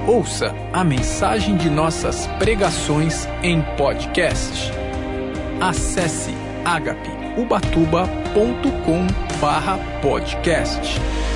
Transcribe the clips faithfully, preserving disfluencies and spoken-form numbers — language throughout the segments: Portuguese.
Ouça a mensagem de nossas pregações em podcast. Acesse agape ubatuba ponto com barra podcast.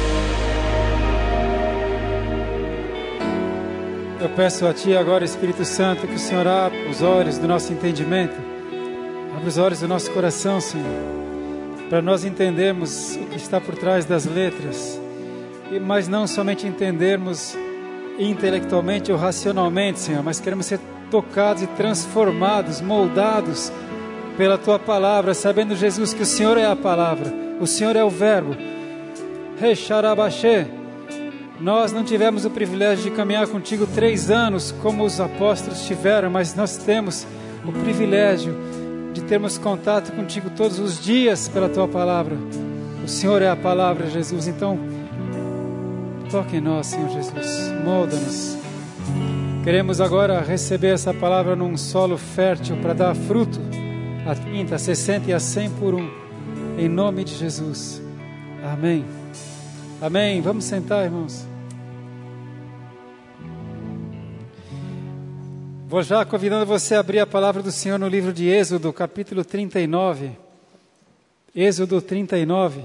Eu peço a Ti agora, Espírito Santo, que o Senhor abra os olhos do nosso entendimento, abra os olhos do nosso coração, Senhor, para nós entendermos o que está por trás das letras, mas não somente entendermos intelectualmente ou racionalmente, Senhor, mas queremos ser tocados e transformados, moldados pela Tua Palavra, sabendo, Jesus, que o Senhor é a Palavra, o Senhor é o Verbo. Recharabachê. Nós não tivemos o privilégio de caminhar contigo três anos, como os apóstolos tiveram, mas nós temos o privilégio de termos contato contigo todos os dias pela Tua Palavra. O Senhor é a Palavra, Jesus. Então, toque em nós, Senhor Jesus, molda-nos. Queremos agora receber essa palavra num solo fértil para dar fruto a trinta, a sessenta e a cem por um, em nome de Jesus. Amém. Amém. Vamos sentar, irmãos. Vou já convidando você a abrir a palavra do Senhor no livro de Êxodo, capítulo trinta e nove. Êxodo trinta e nove.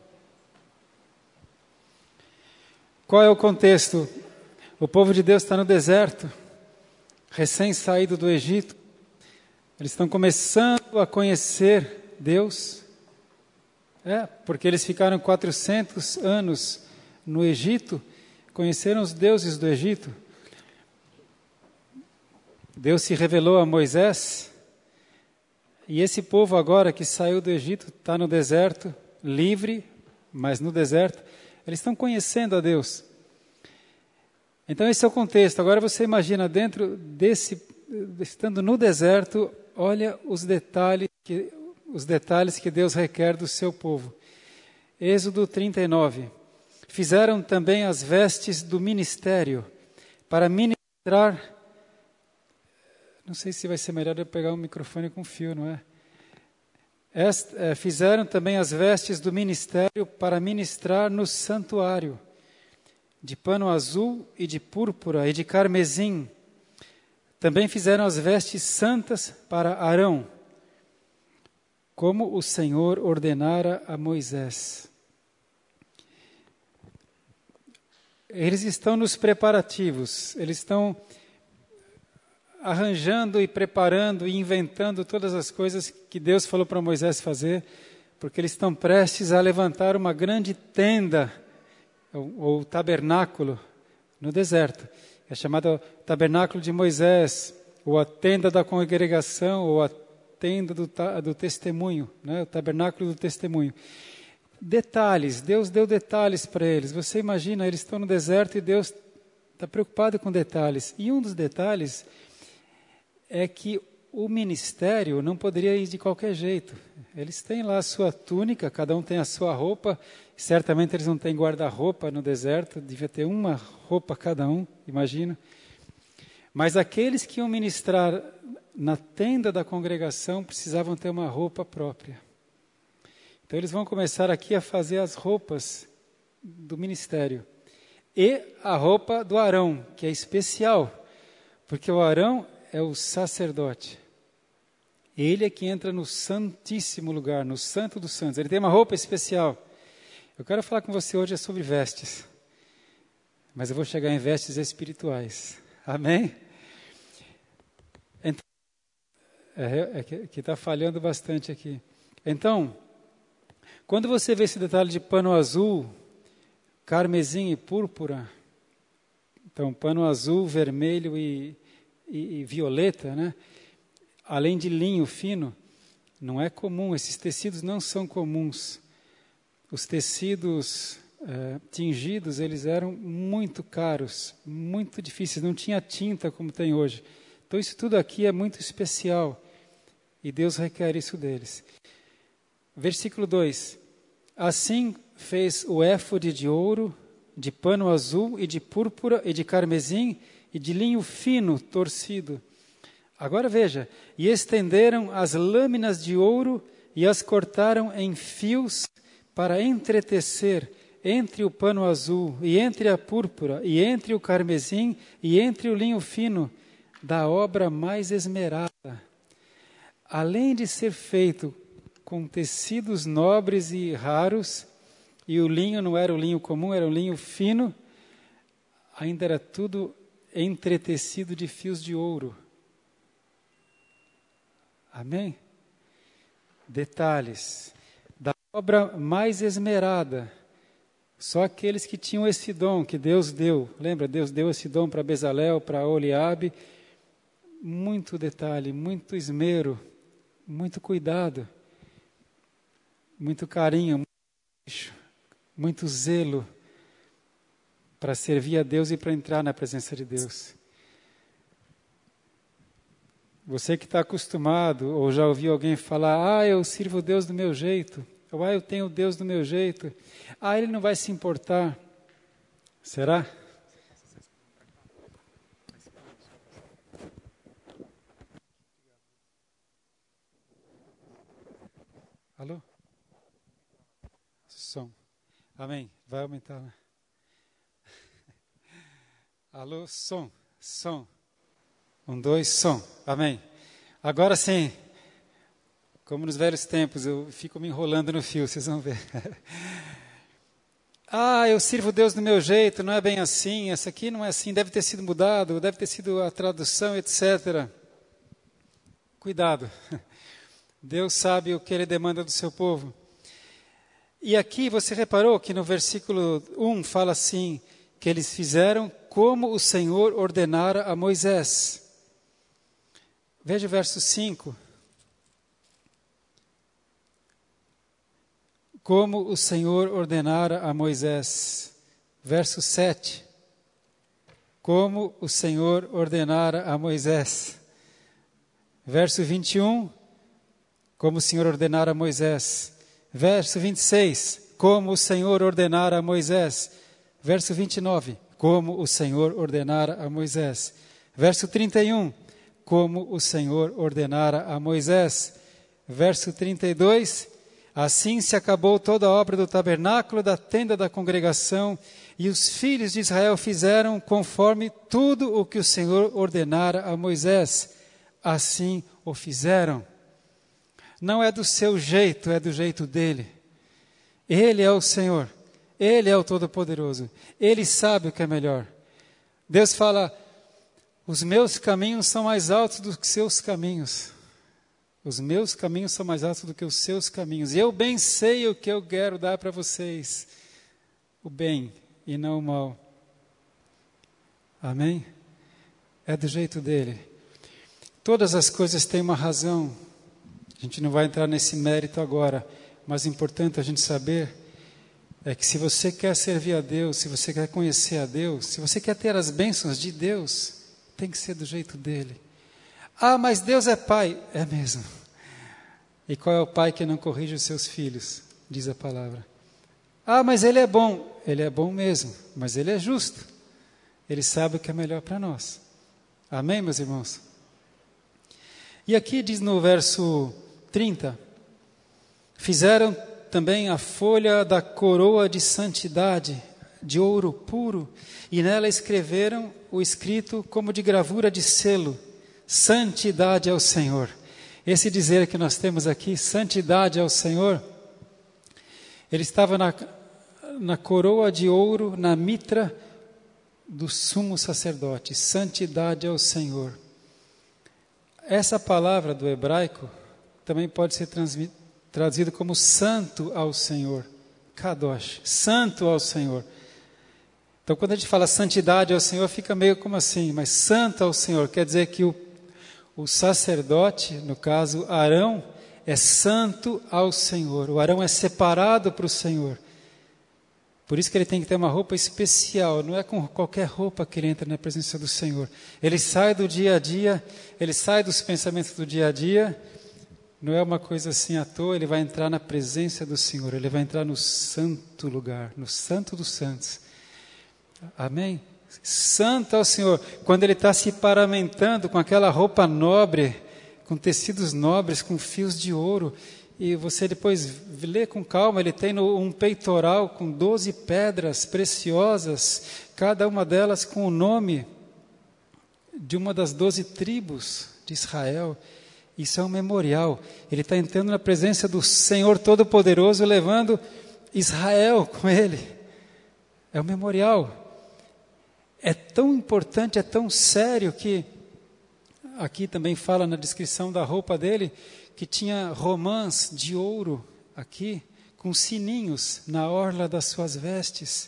Qual é o contexto? O povo de Deus está no deserto, recém-saído do Egito. Eles estão começando a conhecer Deus. É, porque eles ficaram quatrocentos anos no Egito, conheceram os deuses do Egito. Deus se revelou a Moisés, e esse povo agora que saiu do Egito está no deserto, livre, mas no deserto, eles estão conhecendo a Deus. Então esse é o contexto. Agora você imagina dentro desse, estando no deserto, olha os detalhes que, os detalhes que Deus requer do seu povo. Êxodo trinta e nove. Fizeram também as vestes do ministério para ministrar. Não sei se vai ser melhor eu pegar um microfone com fio, não é? Est, é, fizeram também as vestes do ministério para ministrar no santuário, de pano azul e de púrpura e de carmesim. Também fizeram as vestes santas para Arão, como o Senhor ordenara a Moisés. Eles estão nos preparativos, eles estão arranjando e preparando e inventando todas as coisas que Deus falou para Moisés fazer, porque eles estão prestes a levantar uma grande tenda, ou, ou tabernáculo, no deserto. É chamado tabernáculo de Moisés, ou a tenda da congregação, ou a tenda do, do testemunho, né? O tabernáculo do testemunho. Detalhes, Deus deu detalhes para eles. Você imagina, eles estão no deserto e Deus está preocupado com detalhes. E um dos detalhes é que o ministério não poderia ir de qualquer jeito. Eles têm lá a sua túnica, cada um tem a sua roupa. Certamente eles não têm guarda-roupa no deserto, devia ter uma roupa cada um, imagina. Mas aqueles que iam ministrar na tenda da congregação precisavam ter uma roupa própria. Então eles vão começar aqui a fazer as roupas do ministério. E a roupa do Arão, que é especial, porque o Arão é o sacerdote. Ele é que entra no santíssimo lugar, no santo dos santos. Ele tem uma roupa especial. Eu quero falar com você hoje sobre vestes, mas eu vou chegar em vestes espirituais. Amém? Então, é, é que está falhando bastante aqui. Então, quando você vê esse detalhe de pano azul, carmesim e púrpura, então pano azul, vermelho e E, e violeta, né? Além de linho fino, não é comum, esses tecidos não são comuns. Os tecidos é, tingidos, eles eram muito caros, muito difíceis, não tinha tinta como tem hoje. Então isso tudo aqui é muito especial e Deus requer isso deles. Versículo dois. Assim fez o éfode de ouro, de pano azul e de púrpura e de carmesim, e de linho fino, torcido. Agora veja, e estenderam as lâminas de ouro e as cortaram em fios para entretecer entre o pano azul, e entre a púrpura, e entre o carmesim, e entre o linho fino, da obra mais esmerada. Além de ser feito com tecidos nobres e raros, e o linho não era o linho comum, era um linho fino, ainda era tudo entretecido de fios de ouro. Amém? Detalhes. Da obra mais esmerada. Só aqueles que tinham esse dom que Deus deu. Lembra? Deus deu esse dom para Bezalel, para Oliabe. Muito detalhe, muito esmero, muito cuidado, muito carinho, muito, muito zelo para servir a Deus e para entrar na presença de Deus. Você que está acostumado ou já ouviu alguém falar, ah, eu sirvo Deus do meu jeito, ou ah, eu tenho Deus do meu jeito, ah, Ele não vai se importar. Será? Alô? Som. Amém. Vai aumentar, né? Alô, som, som. Um, dois, som. Amém. Agora sim, como nos velhos tempos, eu fico me enrolando no fio, vocês vão ver. Ah, eu sirvo Deus do meu jeito, não é bem assim, essa aqui não é assim, deve ter sido mudado, deve ter sido a tradução, etcétera. Cuidado. Deus sabe o que Ele demanda do seu povo. E aqui você reparou que no versículo um fala assim, que eles fizeram como o Senhor ordenara a Moisés. Veja o verso cinco. Como o Senhor ordenara a Moisés. Verso sete. Como o Senhor ordenara a Moisés. Verso vinte e um. Como o Senhor ordenara a Moisés. Verso vinte e seis. Como o Senhor ordenara a Moisés. Verso vinte e nove. Como o Senhor ordenara a Moisés. Verso trinta e um. Como o Senhor ordenara a Moisés. Verso trinta e dois. Assim se acabou toda a obra do tabernáculo, da tenda da congregação, e os filhos de Israel fizeram conforme tudo o que o Senhor ordenara a Moisés. Assim o fizeram. Não é do seu jeito, é do jeito dele. Ele é o Senhor. Ele é o Todo-Poderoso. Ele sabe o que é melhor. Deus fala, os meus caminhos são mais altos do que seus caminhos. Os meus caminhos são mais altos do que os seus caminhos. E eu bem sei o que eu quero dar para vocês. O bem e não o mal. Amém? É do jeito dele. Todas as coisas têm uma razão. A gente não vai entrar nesse mérito agora. Mas o importante a gente saber é que se você quer servir a Deus, se você quer conhecer a Deus, se você quer ter as bênçãos de Deus, tem que ser do jeito dele. Ah, mas Deus é pai. É mesmo. E qual é o pai que não corrige os seus filhos? Diz a palavra. Ah, mas ele é bom. Ele é bom mesmo, mas ele é justo. Ele sabe o que é melhor para nós. Amém, meus irmãos? E aqui diz no verso trinta, fizeram também a folha da coroa de santidade, de ouro puro, e nela escreveram o escrito como de gravura de selo, santidade ao Senhor. Esse dizer que nós temos aqui, santidade ao Senhor, ele estava na, na coroa de ouro, na mitra do sumo sacerdote, santidade ao Senhor. Essa palavra do hebraico também pode ser traduzida como santo ao Senhor, kadosh, santo ao Senhor. Então, quando a gente fala santidade ao Senhor, fica meio como assim, mas santo ao Senhor, quer dizer que o, o sacerdote, no caso Arão, é santo ao Senhor. O Arão é separado para o Senhor. Por isso que ele tem que ter uma roupa especial, não é com qualquer roupa que ele entra na presença do Senhor. Ele sai do dia a dia, ele sai dos pensamentos do dia a dia, não é uma coisa assim à toa, ele vai entrar na presença do Senhor, ele vai entrar no santo lugar, no santo dos santos. Amém? Santo ao Senhor, quando ele está se paramentando com aquela roupa nobre, com tecidos nobres, com fios de ouro, e você depois lê com calma, ele tem no, um peitoral com doze pedras preciosas, cada uma delas com o nome de uma das doze tribos de Israel. Isso é um memorial. Ele está entrando na presença do Senhor Todo-Poderoso, levando Israel com ele. É um memorial. É tão importante, é tão sério que, aqui também fala na descrição da roupa dele, que tinha romãs de ouro aqui, com sininhos na orla das suas vestes,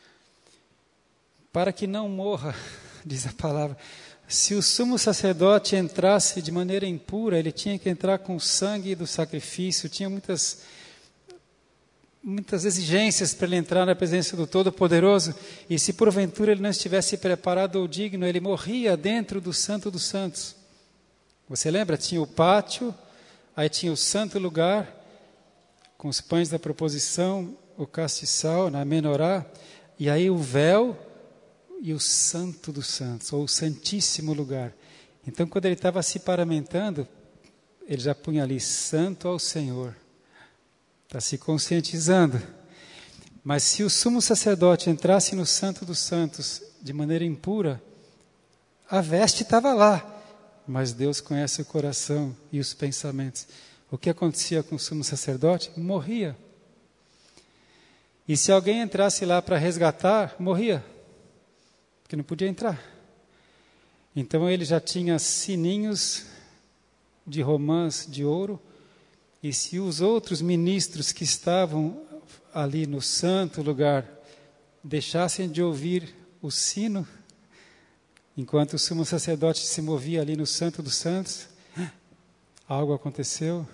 para que não morra, diz a palavra. Se o sumo sacerdote entrasse de maneira impura, ele tinha que entrar com o sangue do sacrifício, tinha muitas, muitas exigências para ele entrar na presença do Todo-Poderoso, e se porventura ele não estivesse preparado ou digno, ele morria dentro do Santo dos Santos. Você lembra? Tinha o pátio, aí tinha o santo lugar, com os pães da proposição, o castiçal, na menorá, e aí o véu e o santo dos santos, ou o santíssimo lugar. Então, quando ele estava se paramentando, ele já punha ali, santo ao Senhor. Está se conscientizando. Mas se o sumo sacerdote entrasse no santo dos santos de maneira impura, a veste estava lá, mas Deus conhece o coração e os pensamentos. O que acontecia com o sumo sacerdote? Morria. E se alguém entrasse lá para resgatar, morria, porque não podia entrar. Então ele já tinha sininhos de romãs de ouro, e se os outros ministros que estavam ali no santo lugar deixassem de ouvir o sino, enquanto o sumo sacerdote se movia ali no Santo dos Santos, algo aconteceu?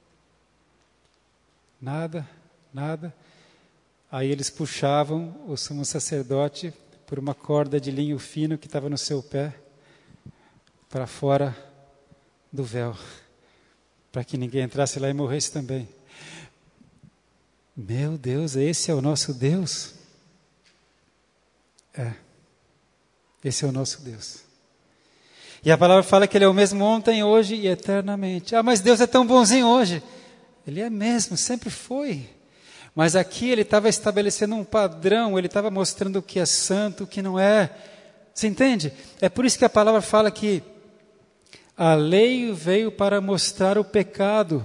Nada, nada. Aí eles puxavam o sumo sacerdote por uma corda de linho fino que estava no seu pé, para fora do véu, para que ninguém entrasse lá e morresse também. Meu Deus, esse é o nosso Deus? É. Esse é o nosso Deus. E a palavra fala que Ele é o mesmo ontem, hoje e eternamente. Ah, mas Deus é tão bonzinho hoje. Ele é mesmo, sempre foi. Mas aqui Ele estava estabelecendo um padrão, Ele estava mostrando o que é santo, o que não é. Você entende? É por isso que a palavra fala que a lei veio para mostrar o pecado.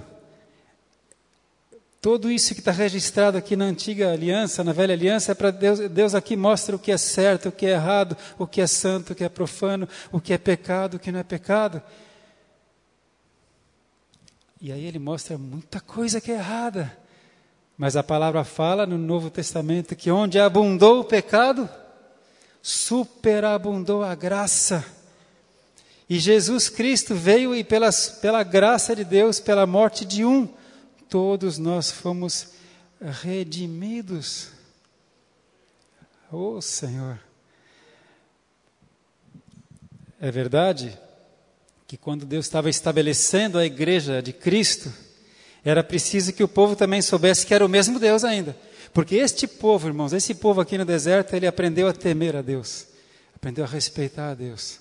Tudo isso que está registrado aqui na antiga aliança, na velha aliança, é para Deus. Deus aqui mostra o que é certo, o que é errado, o que é santo, o que é profano, o que é pecado, o que não é pecado. E aí Ele mostra muita coisa que é errada. Mas a palavra fala no Novo Testamento que onde abundou o pecado, superabundou a graça. E Jesus Cristo veio e pelas, pela graça de Deus, pela morte de um, todos nós fomos redimidos. Oh, Senhor! É verdade que quando Deus estava estabelecendo a igreja de Cristo, era preciso que o povo também soubesse que era o mesmo Deus ainda. Porque este povo, irmãos, esse povo aqui no deserto, ele aprendeu a temer a Deus. Aprendeu a respeitar a Deus.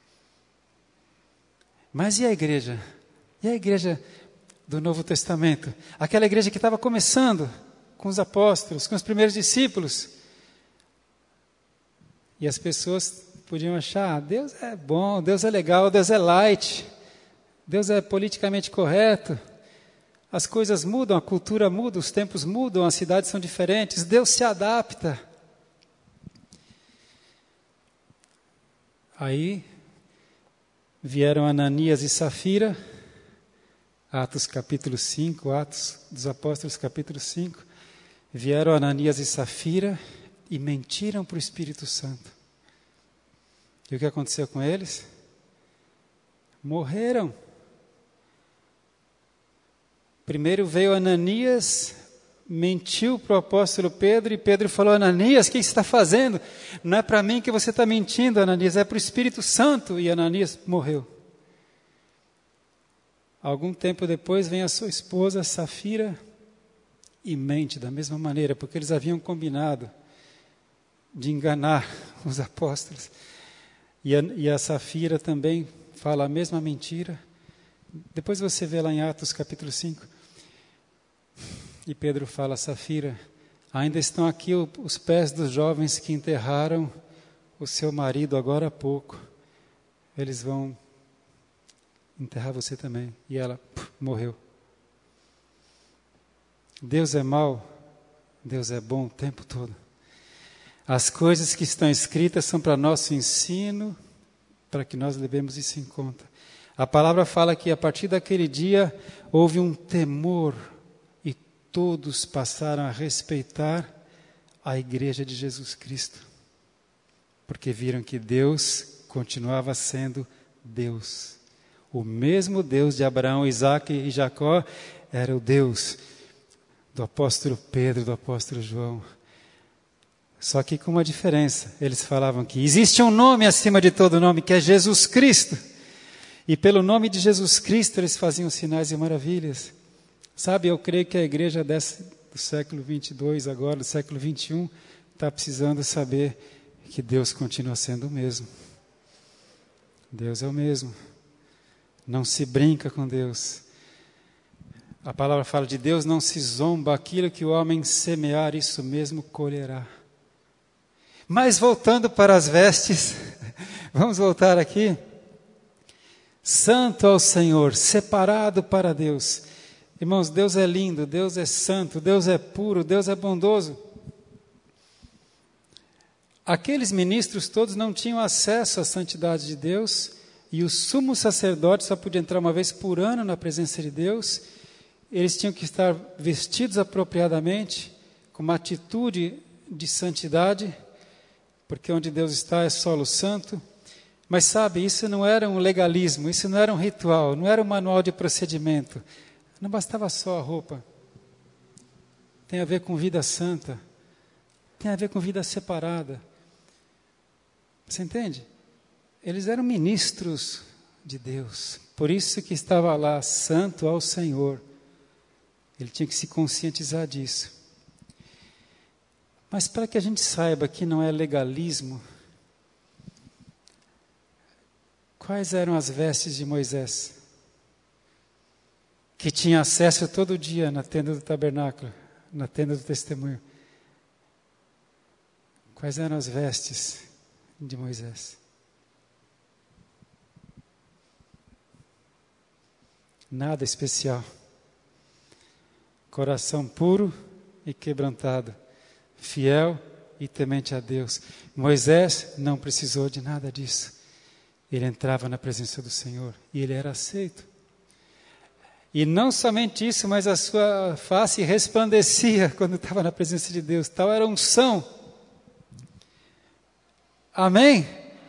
Mas e a igreja? E a igreja do Novo Testamento? Aquela igreja que estava começando com os apóstolos, com os primeiros discípulos. E as pessoas podiam achar, ah, Deus é bom, Deus é legal, Deus é light, Deus é politicamente correto. As coisas mudam, a cultura muda, os tempos mudam, as cidades são diferentes, Deus se adapta. Aí vieram Ananias e Safira, Atos capítulo cinco, Atos dos Apóstolos capítulo cinco, vieram Ananias e Safira e mentiram para o Espírito Santo. E o que aconteceu com eles? Morreram. Primeiro veio Ananias, mentiu para o apóstolo Pedro, e Pedro falou, Ananias, o que você está fazendo? Não é para mim que você está mentindo, Ananias, é para o Espírito Santo. E Ananias morreu. Algum tempo depois vem a sua esposa, Safira, e mente da mesma maneira, porque eles haviam combinado de enganar os apóstolos. E a, e a Safira também fala a mesma mentira. Depois você vê lá em Atos capítulo cinco. E Pedro fala: Safira, ainda estão aqui os pés dos jovens que enterraram o seu marido agora há pouco. Eles vão enterrar você também. E ela puf, morreu. Deus é mau, Deus é bom o tempo todo. As coisas que estão escritas são para nosso ensino, para que nós levemos isso em conta. A palavra fala que a partir daquele dia houve um temor e todos passaram a respeitar a igreja de Jesus Cristo, porque viram que Deus continuava sendo Deus. O mesmo Deus de Abraão, Isaque e Jacó era o Deus do apóstolo Pedro, do apóstolo João. Só que com uma diferença. Eles falavam que existe um nome acima de todo nome, que é Jesus Cristo. E pelo nome de Jesus Cristo eles faziam sinais e maravilhas. Sabe, eu creio que a igreja desse, do século vinte e dois agora, do século vinte e um, está precisando saber que Deus continua sendo o mesmo. Deus é o mesmo. Não se brinca com Deus. A palavra fala de Deus, não se zomba, aquilo que o homem semear, isso mesmo colherá. Mas voltando para as vestes, vamos voltar aqui. Santo ao Senhor, separado para Deus. Irmãos, Deus é lindo, Deus é santo, Deus é puro, Deus é bondoso. Aqueles ministros todos não tinham acesso à santidade de Deus, e o sumo sacerdote só podia entrar uma vez por ano na presença de Deus. Eles tinham que estar vestidos apropriadamente, com uma atitude de santidade, porque onde Deus está é solo santo. Mas sabe, isso não era um legalismo, isso não era um ritual, não era um manual de procedimento. Não bastava só a roupa. Tem a ver com vida santa, tem a ver com vida separada. Você entende? Eles eram ministros de Deus, por isso que estava lá, santo ao Senhor. Ele tinha que se conscientizar disso. Mas para que a gente saiba que não é legalismo, quais eram as vestes de Moisés? Que tinha acesso todo dia na tenda do tabernáculo, na tenda do testemunho. Quais eram as vestes de Moisés? Nada especial. Coração puro e quebrantado, fiel e temente a Deus. Moisés não precisou de nada disso. Ele entrava na presença do Senhor e ele era aceito. E não somente isso, mas a sua face resplandecia quando estava na presença de Deus. Tal era a unção. Amém?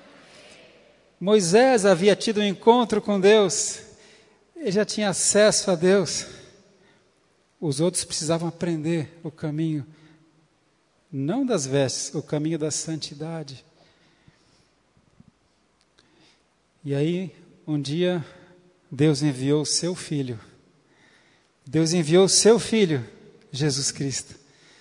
Moisés havia tido um encontro com Deus. Ele já tinha acesso a Deus. Os outros precisavam aprender o caminho, não das vestes, o caminho da santidade. E aí, um dia, Deus enviou o seu Filho. Deus enviou o seu Filho, Jesus Cristo.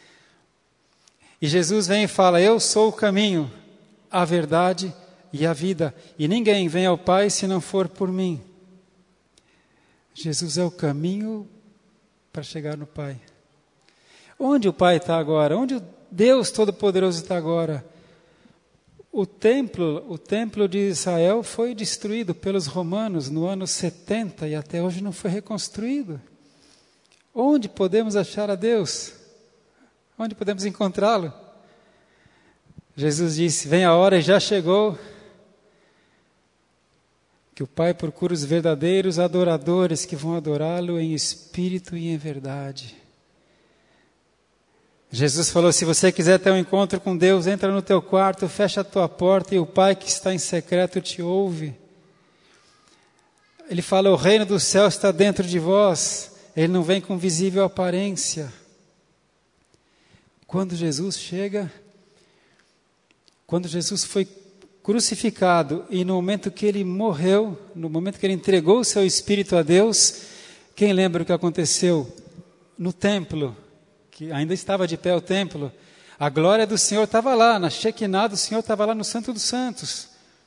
E Jesus vem e fala: eu sou o caminho, a verdade e a vida. E ninguém vem ao Pai se não for por mim. Jesus é o caminho para chegar no Pai. Onde o Pai está agora? Onde o Deus Todo-Poderoso está agora? O templo, o templo de Israel foi destruído pelos romanos no ano setenta e até hoje não foi reconstruído. Onde podemos achar a Deus? Onde podemos encontrá-lo? Jesus disse: vem a hora e já chegou, que o Pai procura os verdadeiros adoradores que vão adorá-lo em espírito e em verdade. Jesus falou: se você quiser ter um encontro com Deus, entra no teu quarto, fecha a tua porta e o Pai que está em secreto te ouve. Ele fala: o reino do céu está dentro de vós, ele não vem com visível aparência. Quando Jesus chega, quando Jesus foi crucificado e no momento que ele morreu, no momento que ele entregou o seu espírito a Deus, quem lembra o que aconteceu no templo? Que ainda estava de pé o templo, a glória do Senhor estava lá, na Shekinah do Senhor estava lá no Santo dos Santos.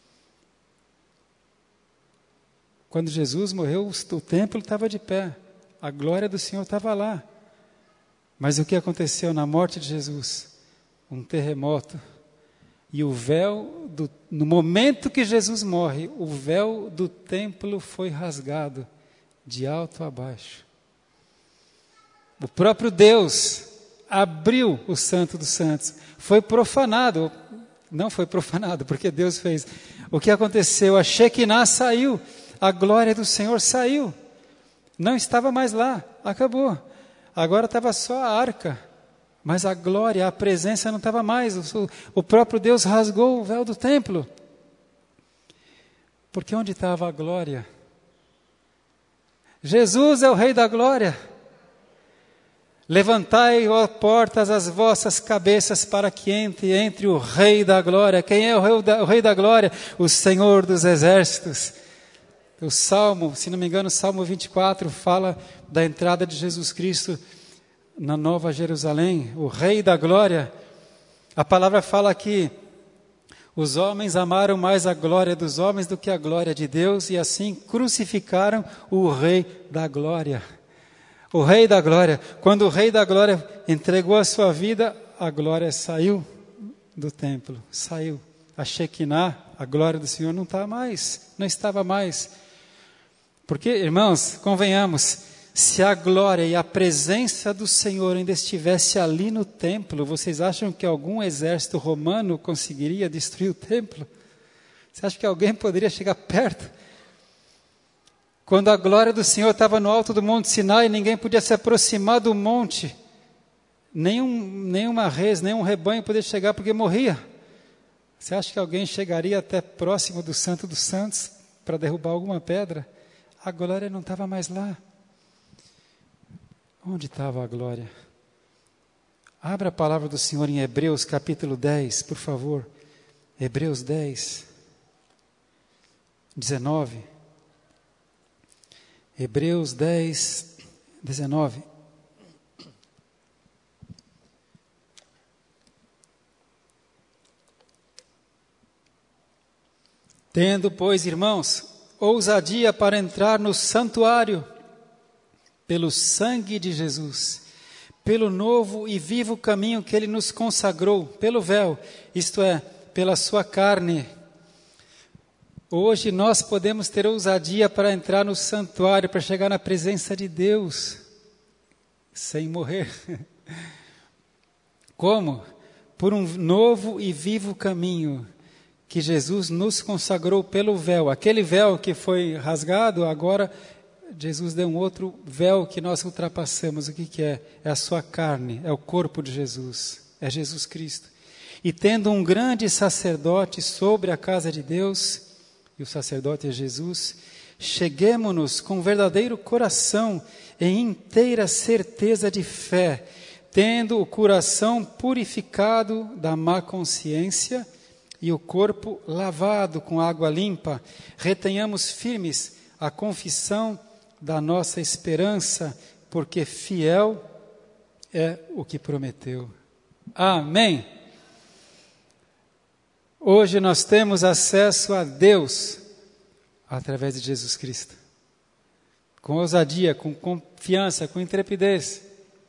Quando Jesus morreu, o templo estava de pé, a glória do Senhor estava lá. Mas o que aconteceu na morte de Jesus? Um terremoto. E o véu, do, no momento que Jesus morre, o véu do templo foi rasgado, de alto a baixo. O próprio Deus abriu o Santo dos Santos. Foi profanado. Não foi profanado, porque Deus fez. O que aconteceu? A Shekinah saiu. A glória do Senhor saiu. Não estava mais lá. Acabou. Agora estava só a arca. Mas a glória, a presença não estava mais. O, o próprio Deus rasgou o véu do templo. Porque onde estava a glória? Jesus é o Rei da Glória. Levantai, ó portas, as vossas cabeças para que entre, entre o Rei da Glória. Quem é o Rei da, o Rei da Glória? O Senhor dos Exércitos. O Salmo, se não me engano, o Salmo vinte e quatro fala da entrada de Jesus Cristo na Nova Jerusalém, o Rei da Glória. A palavra fala que os homens amaram mais a glória dos homens do que a glória de Deus e assim crucificaram o Rei da Glória. O Rei da Glória. Quando o Rei da Glória entregou a sua vida, a glória saiu do templo, saiu. A Shekinah, a glória do Senhor, não está mais, não estava mais. Porque, irmãos, convenhamos, se a glória e a presença do Senhor ainda estivesse ali no templo, vocês acham que algum exército romano conseguiria destruir o templo? Você acha que alguém poderia chegar perto? Quando a glória do Senhor estava no alto do Monte Sinai, ninguém podia se aproximar do monte. Nenhum, nenhuma res, nenhum rebanho podia chegar porque morria. Você acha que alguém chegaria até próximo do Santo dos Santos para derrubar alguma pedra? A glória não estava mais lá. Onde estava a glória? Abra a palavra do Senhor em Hebreus capítulo dez, por favor. Hebreus dez, dezenove. Hebreus dez, dezenove. Tendo, pois, irmãos, ousadia para entrar no santuário, pelo sangue de Jesus, pelo novo e vivo caminho que Ele nos consagrou, pelo véu, isto é, pela sua carne. Hoje nós podemos ter ousadia para entrar no santuário, para chegar na presença de Deus, sem morrer. Como? Por um novo e vivo caminho que Jesus nos consagrou pelo véu. Aquele véu que foi rasgado, agora Jesus deu um outro véu que nós ultrapassamos. O que, que é? É a sua carne, é o corpo de Jesus, é Jesus Cristo. E tendo um grande sacerdote sobre a casa de Deus, e o sacerdote é Jesus, cheguemo-nos com verdadeiro coração, em inteira certeza de fé, tendo o coração purificado da má consciência e o corpo lavado com água limpa, retenhamos firmes a confissão da nossa esperança, porque fiel é o que prometeu. Amém. Hoje nós temos acesso a Deus através de Jesus Cristo. Com ousadia, com confiança, com intrepidez.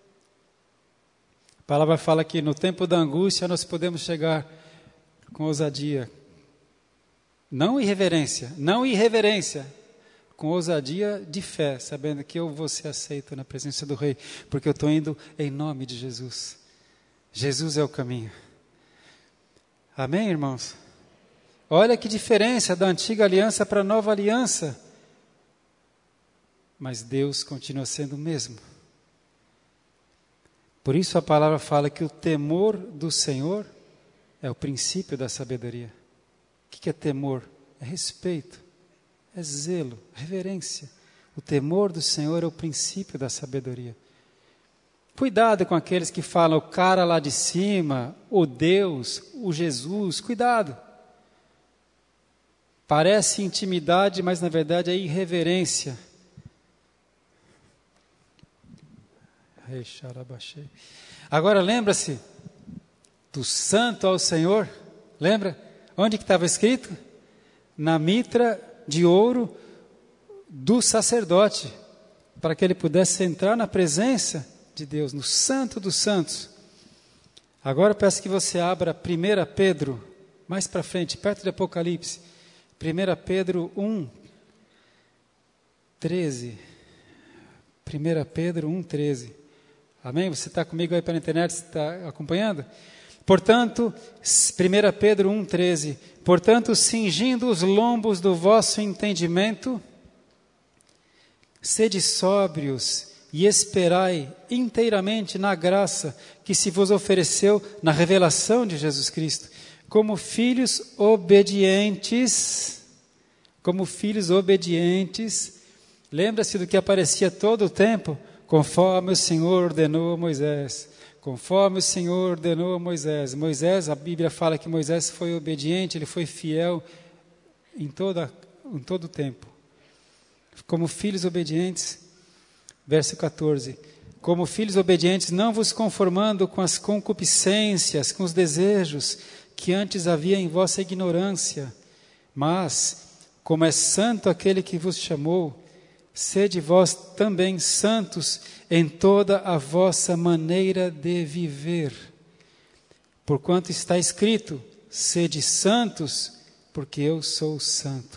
A palavra fala que no tempo da angústia nós podemos chegar com ousadia. Não irreverência, não irreverência. Com ousadia de fé, sabendo que eu vou ser aceito na presença do Rei, porque eu estou indo em nome de Jesus. Jesus é o caminho. Amém, irmãos? Olha que diferença da antiga aliança para a nova aliança. Mas Deus continua sendo o mesmo. Por isso a palavra fala que o temor do Senhor é o princípio da sabedoria. O que é temor? É respeito, é zelo, reverência. O temor do Senhor é o princípio da sabedoria. Cuidado com aqueles que falam o cara lá de cima, o Deus, o Jesus, cuidado. Parece intimidade, mas na verdade é irreverência. Agora lembra-se do santo ao Senhor, lembra? Onde que estava escrito? Na mitra de ouro do sacerdote, para que ele pudesse entrar na presença de Deus, no Santo dos Santos. Agora eu peço que você abra primeira Pedro, mais para frente, perto do Apocalipse. primeira Pedro um, treze. primeira Pedro um, treze. Amém? Você está comigo aí pela internet, você está acompanhando? Portanto, primeira Pedro um, treze. Portanto, cingindo os lombos do vosso entendimento, sede sóbrios e esperai inteiramente na graça que se vos ofereceu na revelação de Jesus Cristo, como filhos obedientes, como filhos obedientes, lembra-se do que aparecia todo o tempo, conforme o Senhor ordenou a Moisés, conforme o Senhor ordenou a Moisés. Moisés, a Bíblia fala que Moisés foi obediente, ele foi fiel em, toda, em todo o tempo. Como filhos obedientes, verso catorze, como filhos obedientes, não vos conformando com as concupiscências, com os desejos que antes havia em vossa ignorância, mas, como é santo aquele que vos chamou, sede vós também santos em toda a vossa maneira de viver. Porquanto está escrito, sede santos, porque eu sou santo.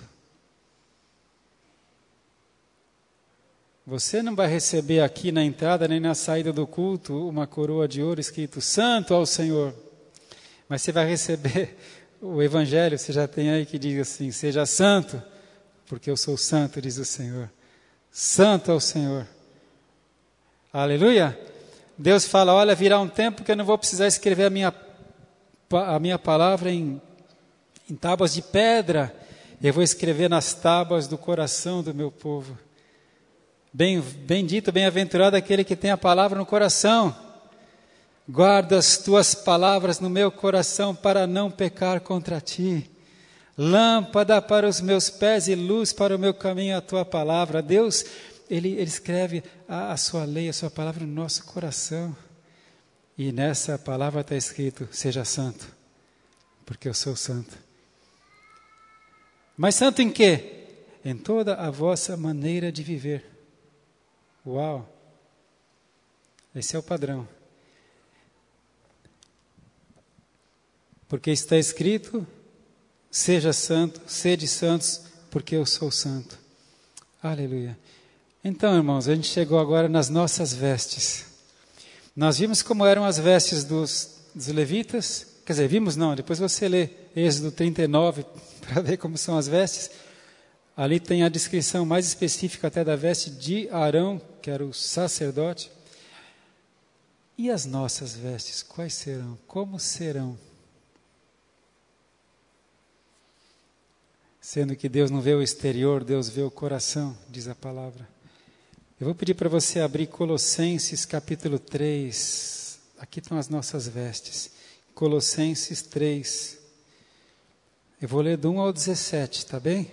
Você não vai receber aqui na entrada nem na saída do culto uma coroa de ouro escrito Santo ao Senhor. Mas você vai receber o Evangelho, você já tem aí que diz assim, seja santo, porque eu sou santo, diz o Senhor. Santo ao Senhor. Aleluia. Deus fala, olha, virá um tempo que eu não vou precisar escrever a minha, a minha palavra em, em tábuas de pedra. Eu vou escrever nas tábuas do coração do meu povo. Bem, bendito, bem-aventurado aquele que tem a palavra no coração. Guarda as tuas palavras no meu coração para não pecar contra ti. Lâmpada para os meus pés e luz para o meu caminho a tua palavra. Deus, Ele, ele escreve a, a sua lei, a sua palavra no nosso coração. E nessa palavra está escrito, seja santo, porque eu sou santo. Mas santo em quê? Em toda a vossa maneira de viver. Uau! Esse é o padrão. Porque está escrito, seja santo, sede santos, porque eu sou santo. Aleluia. Então, irmãos, a gente chegou agora nas nossas vestes. Nós vimos como eram as vestes dos, dos levitas. Quer dizer, vimos não, depois você lê Êxodo trinta e nove para ver como são as vestes. Ali tem a descrição mais específica até da veste de Arão, que era o sacerdote. E as nossas vestes, quais serão? Como serão? Sendo que Deus não vê o exterior, Deus vê o coração, diz a palavra. Eu vou pedir para você abrir Colossenses capítulo três. Aqui estão as nossas vestes. Colossenses três. Eu vou ler do um ao dezessete, tá bem?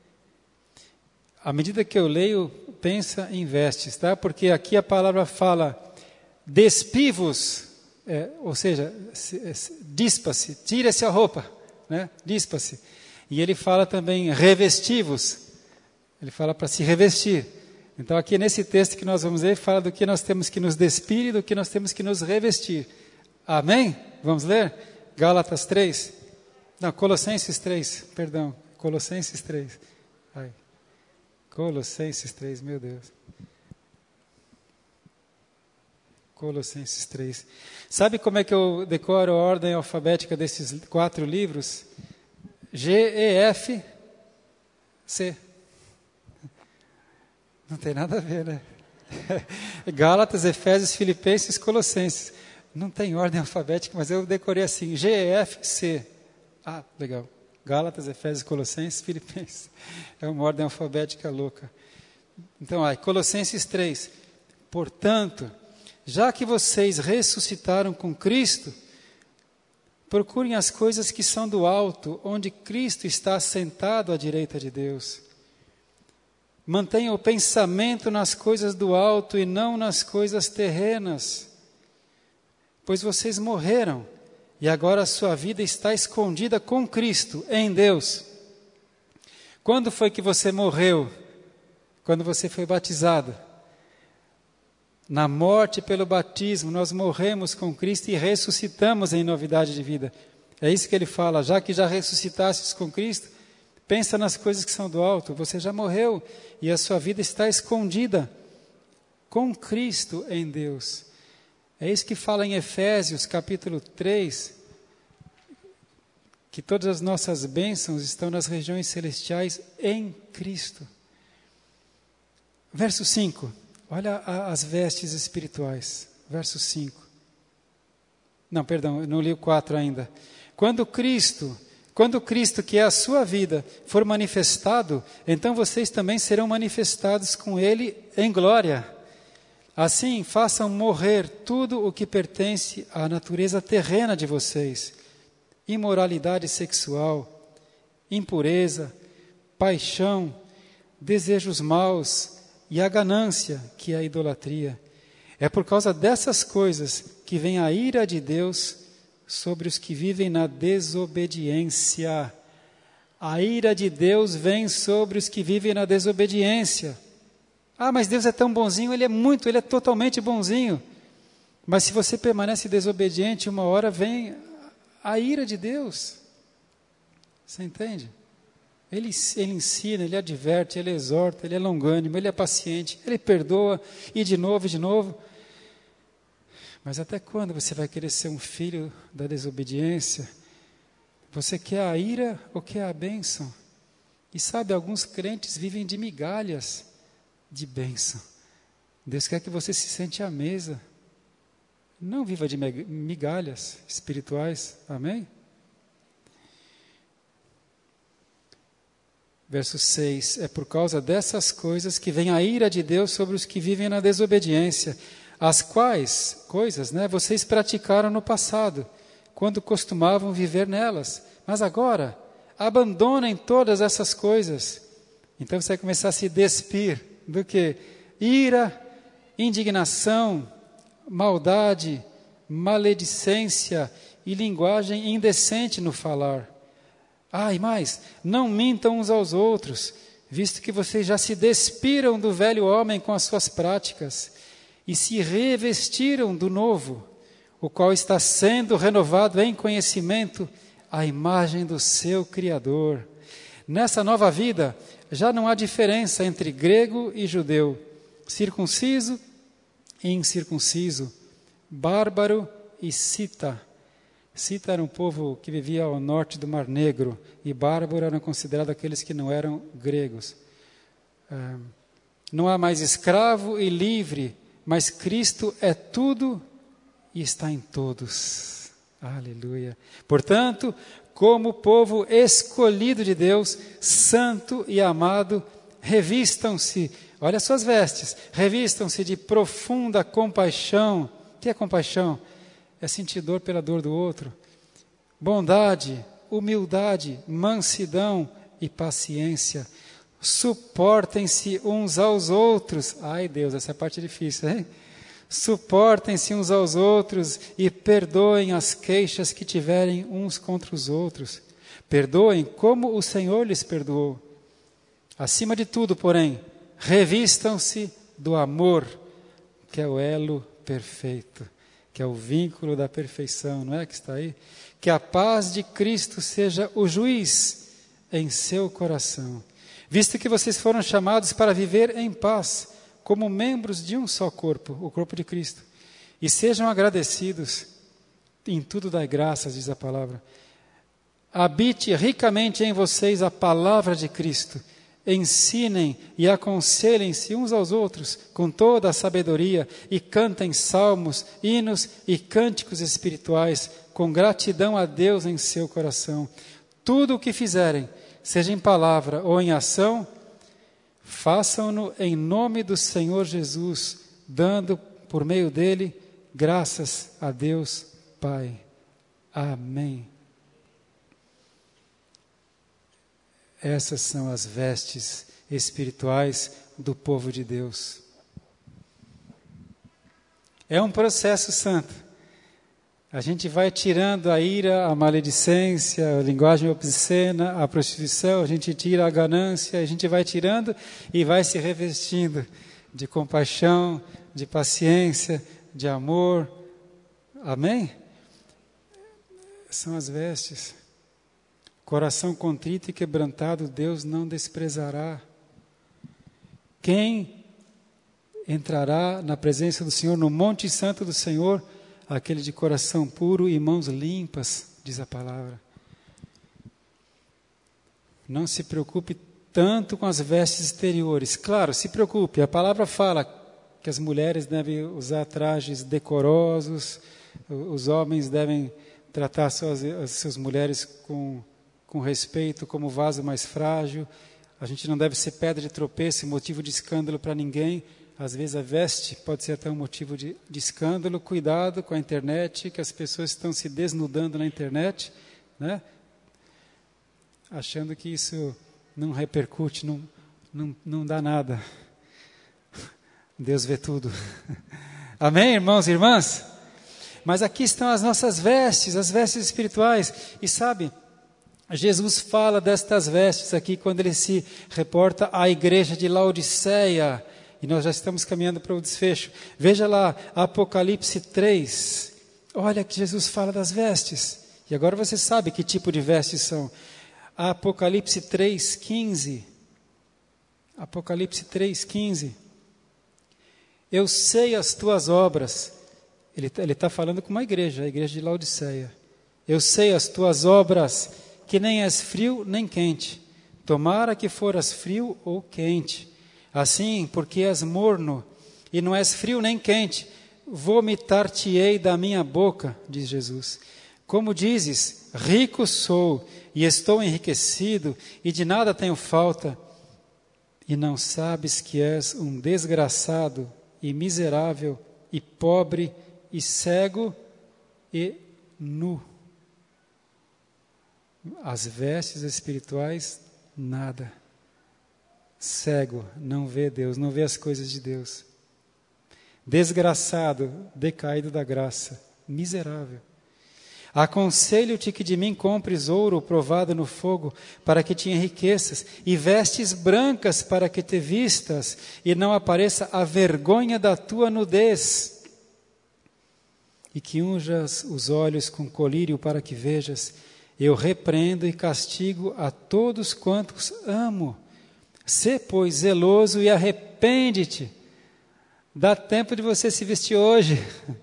À medida que eu leio, pensa em vestes, tá? Porque aqui a palavra fala despivos, é, ou seja, dispa-se, tira-se a roupa, né? Dispa-se. E ele fala também revestivos, ele fala para se revestir. Então aqui nesse texto que nós vamos ler, fala do que nós temos que nos despir e do que nós temos que nos revestir. Amém? Vamos ler? Gálatas três. Não, Colossenses três, perdão. Colossenses três. Ai. Colossenses três, meu Deus. Colossenses três. Sabe como é que eu decoro a ordem alfabética desses quatro livros? G, E, F, C. Não tem nada a ver, né? Gálatas, Efésios, Filipenses, Colossenses. Não tem ordem alfabética, mas eu decorei assim, G, E, F, C. Ah, legal. Gálatas, Efésios, Colossenses, Filipenses. É uma ordem alfabética louca. Então, aí, Colossenses três. Portanto, já que vocês ressuscitaram com Cristo, procurem as coisas que são do alto, onde Cristo está sentado à direita de Deus. Mantenham o pensamento nas coisas do alto e não nas coisas terrenas, pois vocês morreram e agora a sua vida está escondida com Cristo em Deus. Quando foi que você morreu? Quando você foi batizado. Na morte pelo batismo, nós morremos com Cristo e ressuscitamos em novidade de vida. É isso que ele fala, já que já ressuscitastes com Cristo, pensa nas coisas que são do alto, você já morreu e a sua vida está escondida com Cristo em Deus. É isso que fala em Efésios capítulo três, que todas as nossas bênçãos estão nas regiões celestiais em Cristo. Verso cinco. Olha as vestes espirituais, verso cinco. Não, perdão, eu não li o quatro ainda. Quando Cristo, quando Cristo, que é a sua vida, for manifestado, então vocês também serão manifestados com Ele em glória. Assim, façam morrer tudo o que pertence à natureza terrena de vocês. Imoralidade sexual, impureza, paixão, desejos maus, e a ganância, que é a idolatria. É por causa dessas coisas que vem a ira de Deus sobre os que vivem na desobediência. A ira de Deus vem sobre os que vivem na desobediência. Ah, mas Deus é tão bonzinho, Ele é muito, Ele é totalmente bonzinho. Mas se você permanece desobediente, uma hora vem a ira de Deus. Você entende? Ele, ele ensina, Ele adverte, Ele exorta, Ele é longânimo, Ele é paciente, Ele perdoa, e de novo, e de novo. Mas até quando você vai querer ser um filho da desobediência? Você quer a ira ou quer a bênção? E sabe, alguns crentes vivem de migalhas de bênção. Deus quer que você se sente à mesa. Não viva de migalhas espirituais, amém? Verso seis, é por causa dessas coisas que vem a ira de Deus sobre os que vivem na desobediência, as quais coisas, né, vocês praticaram no passado, quando costumavam viver nelas. Mas agora, abandonem todas essas coisas. Então você vai começar a se despir do que? Ira, indignação, maldade, maledicência e linguagem indecente no falar. Ah, e mais, não mintam uns aos outros, visto que vocês já se despiram do velho homem com as suas práticas e se revestiram do novo, o qual está sendo renovado em conhecimento à imagem do seu Criador. Nessa nova vida, já não há diferença entre grego e judeu, circunciso e incircunciso, bárbaro e cita. Cita era um povo que vivia ao norte do Mar Negro, e bárbaro eram considerados aqueles que não eram gregos. Ah, não há mais escravo e livre, mas Cristo é tudo e está em todos. Aleluia. Portanto, como povo escolhido de Deus, santo e amado, revistam-se, olha as suas vestes, revistam-se de profunda compaixão. O que é compaixão? É sentir dor pela dor do outro. Bondade, humildade, mansidão e paciência. Suportem-se uns aos outros. Ai, Deus, essa é a parte difícil, hein? Suportem-se uns aos outros e perdoem as queixas que tiverem uns contra os outros. Perdoem como o Senhor lhes perdoou. Acima de tudo, porém, revistam-se do amor, que é o elo perfeito, que é o vínculo da perfeição, não é que está aí? Que a paz de Cristo seja o juiz em seu coração, visto que vocês foram chamados para viver em paz, como membros de um só corpo, o corpo de Cristo. E sejam agradecidos, em tudo dai graças, diz a palavra. Habite ricamente em vocês a palavra de Cristo. Ensinem e aconselhem-se uns aos outros com toda a sabedoria e cantem salmos, hinos e cânticos espirituais com gratidão a Deus em seu coração. Tudo o que fizerem, seja em palavra ou em ação, façam-no em nome do Senhor Jesus, dando por meio dele graças a Deus Pai. Amém. Essas são as vestes espirituais do povo de Deus. É um processo santo. A gente vai tirando a ira, a maledicência, a linguagem obscena, a prostituição, a gente tira a ganância, a gente vai tirando e vai se revestindo de compaixão, de paciência, de amor. Amém? São as vestes. Coração contrito e quebrantado, Deus não desprezará. Quem entrará na presença do Senhor, no monte santo do Senhor? Aquele de coração puro e mãos limpas, diz a palavra. Não se preocupe tanto com as vestes exteriores. Claro, se preocupe. A palavra fala que as mulheres devem usar trajes decorosos, os homens devem tratar suas, as suas mulheres com, com respeito, como vaso mais frágil. A gente não deve ser pedra de tropeço, motivo de escândalo para ninguém. Às vezes a veste pode ser até um motivo de, de escândalo. Cuidado com a internet, que as pessoas estão se desnudando na internet, né? Achando que isso não repercute, não, não, não dá nada. Deus vê tudo. Amém, irmãos e irmãs? Mas aqui estão as nossas vestes, as vestes espirituais. E sabe, Jesus fala destas vestes aqui quando ele se reporta à igreja de Laodiceia. E nós já estamos caminhando para o desfecho. Veja lá, Apocalipse três. Olha que Jesus fala das vestes. E agora você sabe que tipo de vestes são. Apocalipse três, quinze. Apocalipse três, quinze. Eu sei as tuas obras. Ele está falando com uma igreja, a igreja de Laodiceia. Eu sei as tuas obras, que nem és frio nem quente. Tomara que foras frio ou quente. Assim, porque és morno e não és frio nem quente, vomitar-te-ei da minha boca, diz Jesus. Como dizes, rico sou e estou enriquecido e de nada tenho falta, e não sabes que és um desgraçado e miserável e pobre e cego e nu. As vestes espirituais, nada. Cego, não vê Deus, não vê as coisas de Deus. Desgraçado, decaído da graça, miserável. Aconselho-te que de mim compres ouro provado no fogo, para que te enriqueças, e vestes brancas para que te vistas, e não apareça a vergonha da tua nudez. E que unjas os olhos com colírio para que vejas. Eu repreendo e castigo a todos quantos amo. Sê, pois, zeloso e arrepende-te. Dá tempo de você se vestir hoje.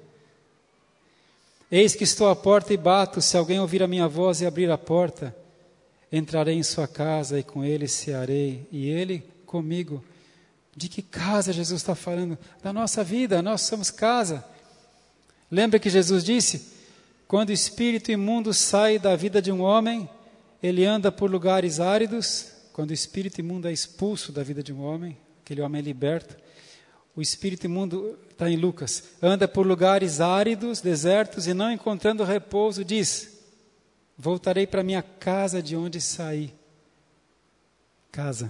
Eis que estou à porta e bato. Se alguém ouvir a minha voz e abrir a porta, entrarei em sua casa e com ele cearei, e ele comigo. De que casa Jesus está falando? Da nossa vida, nós somos casa. Lembra que Jesus disse? Quando o espírito imundo sai da vida de um homem, ele anda por lugares áridos. Quando o espírito imundo é expulso da vida de um homem, aquele homem é liberto. O espírito imundo, está em Lucas, anda por lugares áridos, desertos, e não encontrando repouso, diz, voltarei para minha casa de onde saí. Casa.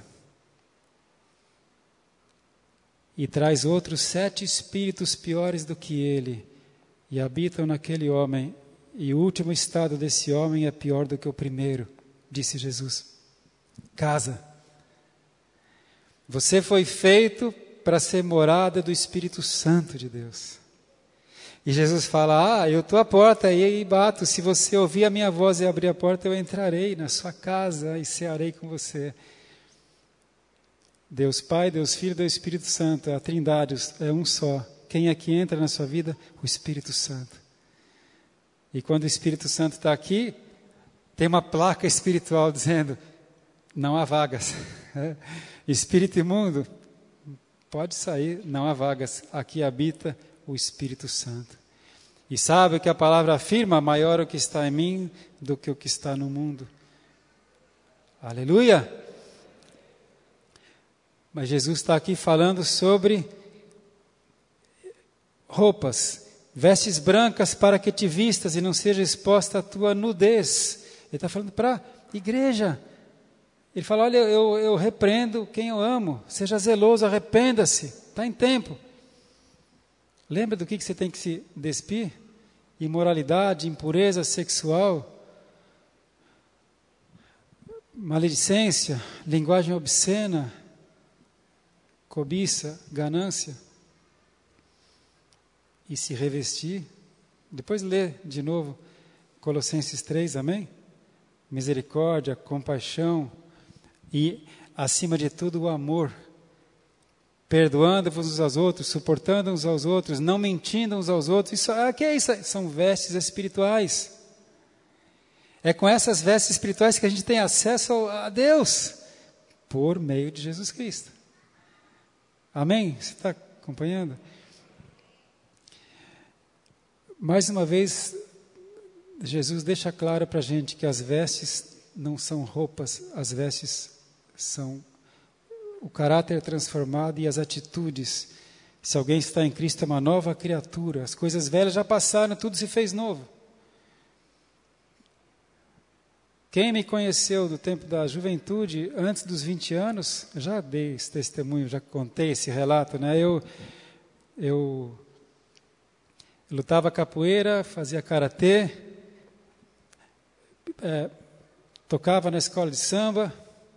E traz outros sete espíritos piores do que ele, e habitam naquele homem, e o último estado desse homem é pior do que o primeiro, disse Jesus. Casa. Você foi feito para ser morada do Espírito Santo de Deus. E Jesus fala, ah, eu estou à porta e bato, se você ouvir a minha voz e abrir a porta, eu entrarei na sua casa e cearei com você. Deus Pai, Deus Filho, Deus Espírito Santo, a Trindade é um só. Quem é que entra na sua vida? O Espírito Santo. E quando o Espírito Santo está aqui, tem uma placa espiritual dizendo, não há vagas. Espírito imundo, pode sair, não há vagas. Aqui habita o Espírito Santo. E sabe o que a palavra afirma? Maior o que está em mim do que o que está no mundo. Aleluia! Mas Jesus está aqui falando sobre roupas, vestes brancas para que te vistas e não seja exposta a tua nudez. Ele está falando para a igreja. Ele fala, olha, eu, eu repreendo quem eu amo, seja zeloso, arrependa-se, está em tempo. Lembra do que, que você tem que se despir? Imoralidade, impureza sexual, maledicência, linguagem obscena, cobiça, ganância. e se revestir. Depois lê de novo Colossenses três, amém? Misericórdia, compaixão e, acima de tudo, o amor. Perdoando-vos uns aos outros, suportando uns aos outros, não mentindo uns aos outros. Isso, ah, que é isso? São vestes espirituais. É com essas vestes espirituais que a gente tem acesso a Deus, por meio de Jesus Cristo. Amém? Você está acompanhando? Mais uma vez, Jesus deixa claro para a gente que as vestes não são roupas, as vestes são o caráter transformado e as atitudes. Se alguém está em Cristo, é uma nova criatura. As coisas velhas já passaram, tudo se fez novo. Quem me conheceu do tempo da juventude, antes dos vinte anos, já dei esse testemunho, já contei esse relato, né? Eu, eu lutava capoeira, fazia karatê, é, tocava na escola de samba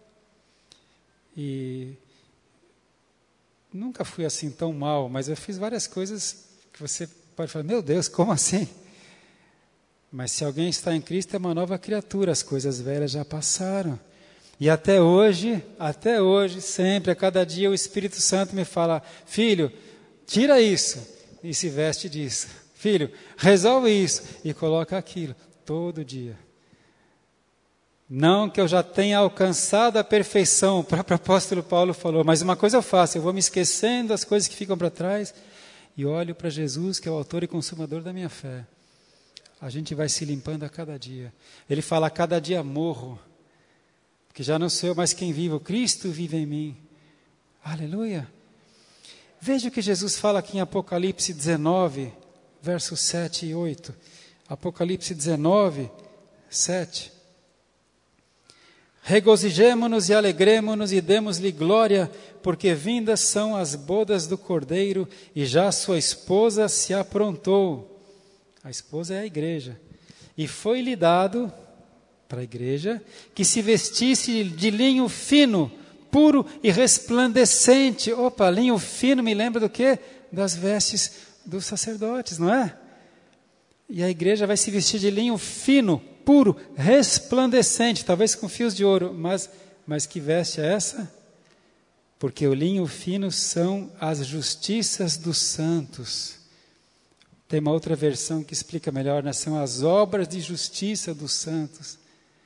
e nunca fui assim tão mal, mas eu fiz várias coisas que você pode falar, meu Deus, como assim? Mas se alguém está em Cristo, é uma nova criatura, as coisas velhas já passaram. E até hoje, até hoje, sempre, a cada dia, o Espírito Santo me fala, filho, tira isso e se veste disso. Filho, resolve isso e coloca aquilo, todo dia. Não que eu já tenha alcançado a perfeição, o próprio apóstolo Paulo falou, mas uma coisa eu faço, eu vou me esquecendo das coisas que ficam para trás e olho para Jesus, que é o autor e consumador da minha fé. A gente vai se limpando a cada dia. Ele fala, a cada dia morro, porque já não sou eu mais quem vive, o Cristo vive em mim. Aleluia. Veja o que Jesus fala aqui em Apocalipse dezenove, versos sete e oito. Apocalipse dezenove, sete. Regozijemo-nos e alegremo-nos e demos-lhe glória, porque vindas são as bodas do Cordeiro e já sua esposa se aprontou. A esposa é a igreja. E foi-lhe dado, para a igreja, que se vestisse de linho fino, puro e resplandecente. Opa, linho fino me lembra do quê? Das vestes dos sacerdotes, não é? E a igreja vai se vestir de linho fino, puro, resplandecente, talvez com fios de ouro. Mas, mas que veste é essa? Porque o linho fino são as justiças dos santos. Tem uma outra versão que explica melhor, né? São as obras de justiça dos santos.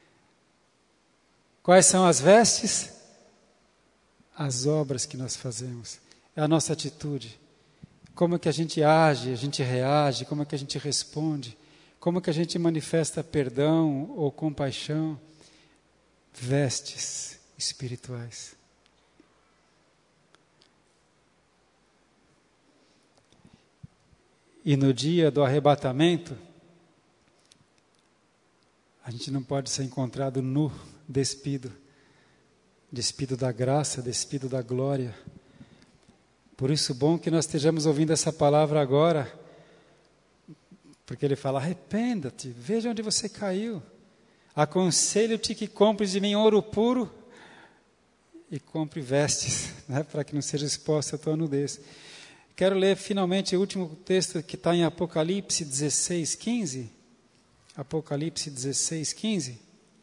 Quais são as vestes? As obras que nós fazemos. É a nossa atitude. Como é que a gente age, a gente reage, como é que a gente responde, como é que a gente manifesta perdão ou compaixão. Vestes espirituais. E no dia do arrebatamento, a gente não pode ser encontrado nu, despido, despido da graça, despido da glória. Por isso, bom que nós estejamos ouvindo essa palavra agora, porque ele fala, arrependa-te, veja onde você caiu. Aconselho-te que compres de mim ouro puro e compre vestes, né, para que não seja exposta a tua nudez. Quero ler finalmente o último texto que está em Apocalipse dezesseis, quinze. Apocalipse dezesseis, quinze.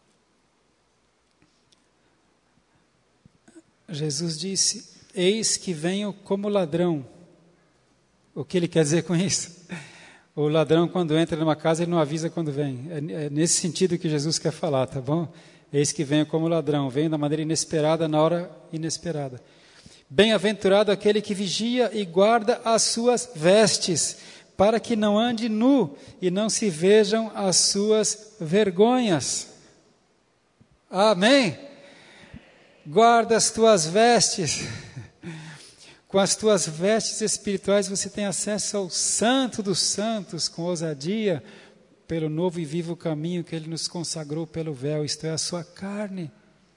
Jesus disse, eis que venho como ladrão. O que ele quer dizer com isso? O ladrão, quando entra numa casa, ele não avisa quando vem. É, é nesse sentido que Jesus quer falar, tá bom? Eis que venho como ladrão. Venho da maneira inesperada, na hora inesperada. Bem-aventurado aquele que vigia e guarda as suas vestes, para que não ande nu e não se vejam as suas vergonhas. Amém? Guarda as tuas vestes. Com as tuas vestes espirituais você tem acesso ao Santo dos Santos, com ousadia, pelo novo e vivo caminho que Ele nos consagrou pelo véu, isto é, a sua carne.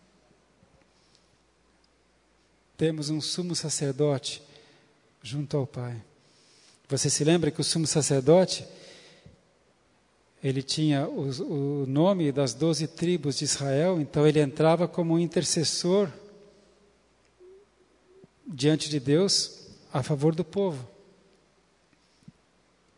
Temos um sumo sacerdote junto ao Pai. Você se lembra que o sumo sacerdote, ele tinha o, o nome das doze tribos de Israel, então ele entrava como um intercessor diante de Deus a favor do povo.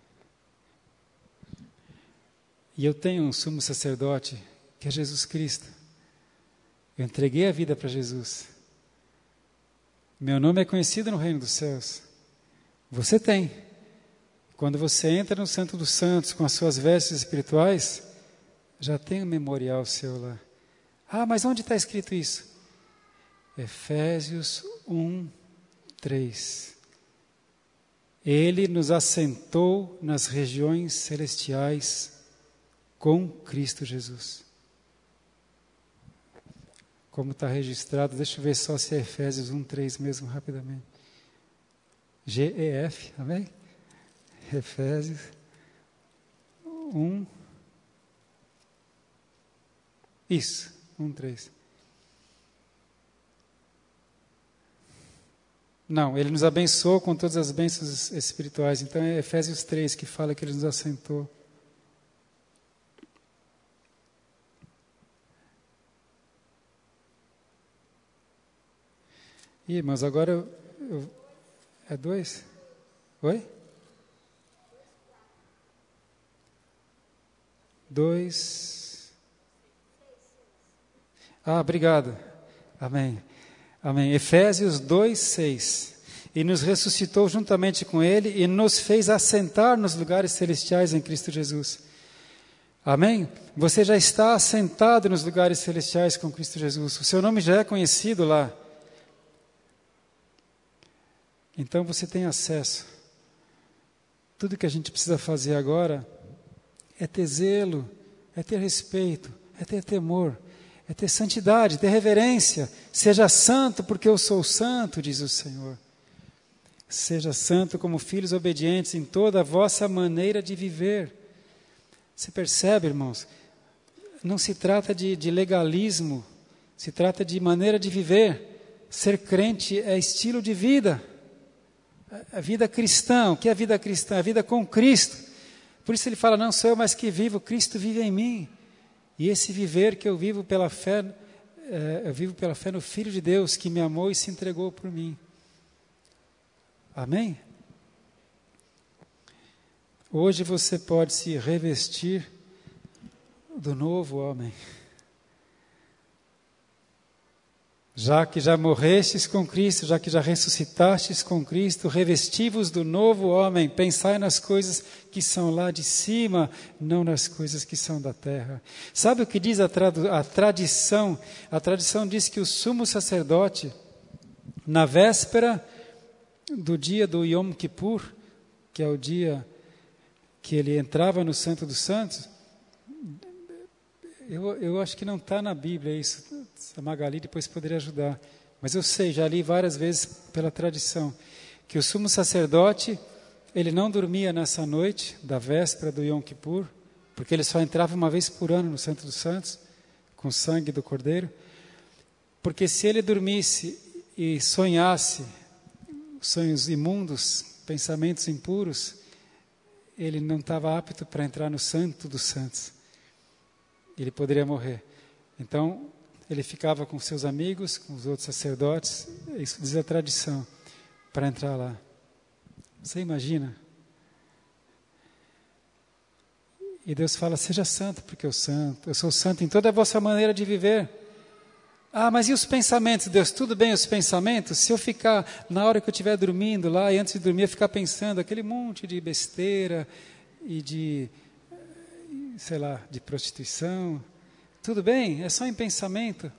E eu tenho um sumo sacerdote, que é Jesus Cristo. Eu entreguei a vida para Jesus. Meu nome é conhecido no reino dos céus. Você tem. Quando você entra no Santo dos Santos com as suas vestes espirituais, já tem um memorial seu lá. Ah, mas onde está escrito isso? Efésios um, três. Ele nos assentou nas regiões celestiais com Cristo Jesus. Como está registrado, deixa eu ver só se é Efésios um, três mesmo, rapidamente. G E F, amém? Efésios um. Isso, um, três. Não, ele nos abençoou com todas as bênçãos espirituais. Então é Efésios três que fala que ele nos assentou. Ih, irmãos, agora eu, eu, é dois? Oi? Dois. Ah, obrigado. Amém. Amém. Efésios dois, seis. E nos ressuscitou juntamente com ele e nos fez assentar nos lugares celestiais em Cristo Jesus. Amém? Você já está assentado nos lugares celestiais com Cristo Jesus. O seu nome já é conhecido lá. Então você tem acesso. Tudo que a gente precisa fazer agora é ter zelo, é ter respeito, é ter temor, é ter santidade, ter reverência. Seja santo porque eu sou santo, diz o Senhor. Seja santo como filhos obedientes em toda a vossa maneira de viver. Você percebe, irmãos? Não se trata de, de legalismo, se trata de maneira de viver. Ser crente é estilo de vida. A vida cristã, o que é a vida cristã? A vida com Cristo. Por isso ele fala, não sou eu mais que vivo, Cristo vive em mim. E esse viver que eu vivo pela fé, é, eu vivo pela fé no Filho de Deus, que me amou e se entregou por mim. Amém? Hoje você pode se revestir do novo homem. Já que já morrestes com Cristo, já que já ressuscitastes com Cristo, revesti-vos do novo homem, pensai nas coisas que são lá de cima, não nas coisas que são da terra. Sabe o que diz a, tradu- a tradição? A tradição diz que o sumo sacerdote, na véspera do dia do Yom Kippur, que é o dia que ele entrava no Santo dos Santos, eu, eu acho que não está na Bíblia isso, a Magali depois poderia ajudar, mas eu sei, já li várias vezes pela tradição, que o sumo sacerdote, ele não dormia nessa noite da véspera do Yom Kippur, porque ele só entrava uma vez por ano no Santo dos Santos, com o sangue do Cordeiro, porque se ele dormisse e sonhasse sonhos imundos, pensamentos impuros, ele não estava apto para entrar no Santo dos Santos. Ele poderia morrer. Então, ele ficava com seus amigos, com os outros sacerdotes, isso diz a tradição, para entrar lá. Você imagina? E Deus fala, seja santo, porque eu santo, eu sou santo em toda a vossa maneira de viver. Ah, mas e os pensamentos, Deus? Tudo bem os pensamentos? Se eu ficar, na hora que eu estiver dormindo lá, e antes de dormir, eu ficar pensando aquele monte de besteira e de, sei lá, de prostituição, tudo bem? É só em pensamento.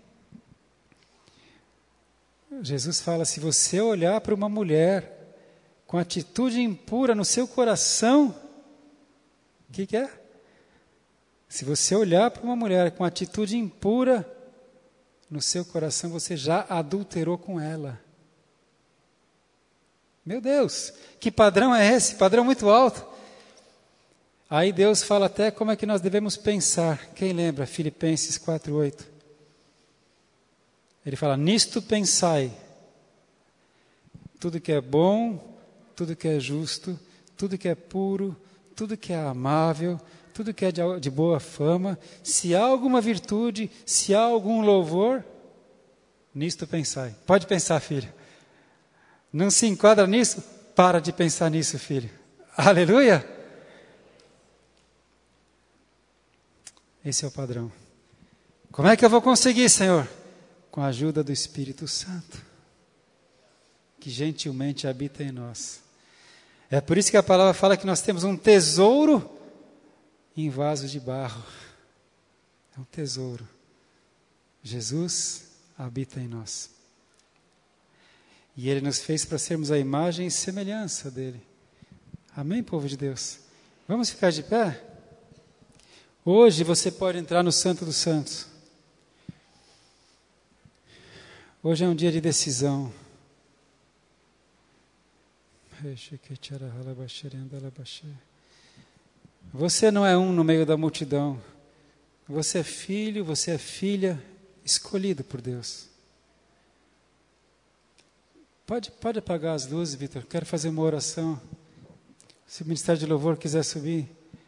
Jesus fala, se você olhar para uma mulher com atitude impura no seu coração, o que, que é? Se você olhar para uma mulher com atitude impura no seu coração, você já adulterou com ela. Meu Deus, que padrão é esse? Padrão muito alto. Aí Deus fala até como é que nós devemos pensar. Quem lembra? Filipenses quatro, oito. Ele fala, nisto pensai. Tudo que é bom, tudo que é justo, tudo que é puro, tudo que é amável, tudo que é de, de boa fama, se há alguma virtude, se há algum louvor, nisto pensai. Pode pensar, filho. Não se enquadra nisso? Para de pensar nisso, filho. Aleluia! Esse é o padrão. Como é que eu vou conseguir, Senhor? Com a ajuda do Espírito Santo, que gentilmente habita em nós. É por isso que a palavra fala que nós temos um tesouro em vaso de barro. É um tesouro. Jesus habita em nós. E Ele nos fez para sermos a imagem e semelhança dEle. Amém, povo de Deus? Vamos ficar de pé? Hoje você pode entrar no Santo dos Santos. Hoje é um dia de decisão. Você não é um no meio da multidão. Você é filho, você é filha, escolhido por Deus. Pode, pode apagar as luzes, Vitor. Quero fazer uma oração. Se o Ministério de Louvor quiser subir.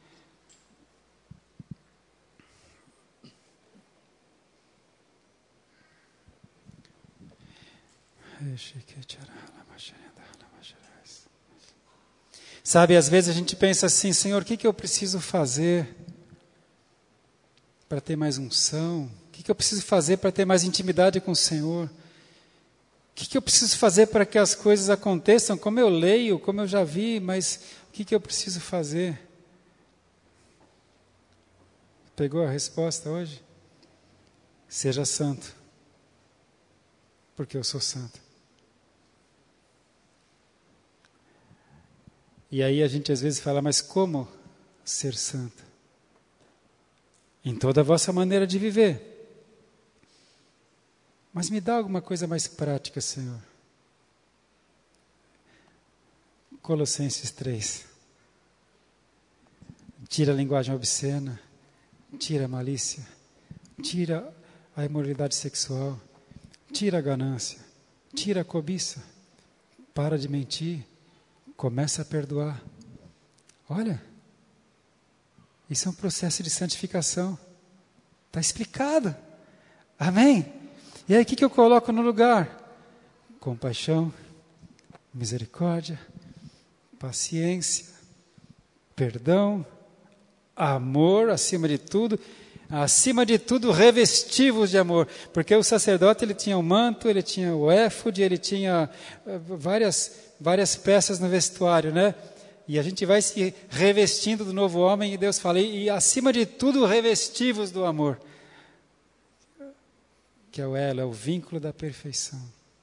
Sabe, às vezes a gente pensa assim, Senhor, o que, que eu preciso fazer para ter mais unção? O que, que eu preciso fazer para ter mais intimidade com o Senhor? O que, que eu preciso fazer para que as coisas aconteçam como eu leio, como eu já vi, mas o que, que eu preciso fazer? Pegou a resposta hoje? Seja santo, porque eu sou santo. E aí a gente às vezes fala, mas como ser santo? Em toda a vossa maneira de viver. Mas me dá alguma coisa mais prática, Senhor. Colossenses três. Tira a linguagem obscena, tira a malícia, tira a imoralidade sexual, tira a ganância, tira a cobiça, para de mentir, começa a perdoar. Olha, isso é um processo de santificação. Está explicado. Amém? E aí o que, que eu coloco no lugar? Compaixão, misericórdia, paciência, perdão, amor acima de tudo. Acima de tudo, revestivos de amor. Porque o sacerdote ele tinha o manto, ele tinha o éfode, ele tinha uh, várias, várias peças no vestuário, né? E a gente vai se revestindo do novo homem e Deus fala, e, e acima de tudo, revestivos do amor. Que é o elo, é o vínculo da perfeição.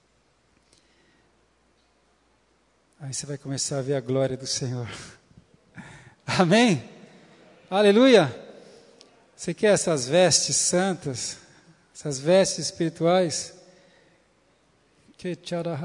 Aí você vai começar a ver a glória do Senhor. Amém? Aleluia! Você quer essas vestes santas, essas vestes espirituais? Que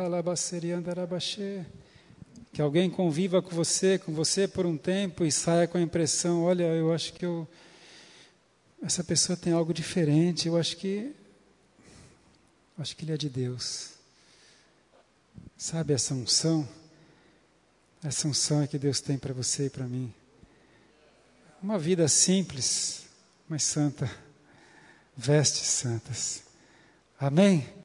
que alguém conviva com você, com você por um tempo e saia com a impressão, olha, eu acho que eu, essa pessoa tem algo diferente, eu acho que, acho que ele é de Deus. Sabe essa unção? Essa unção é que Deus tem para você e para mim. Uma vida simples, mas santa, vestes santas. Amém?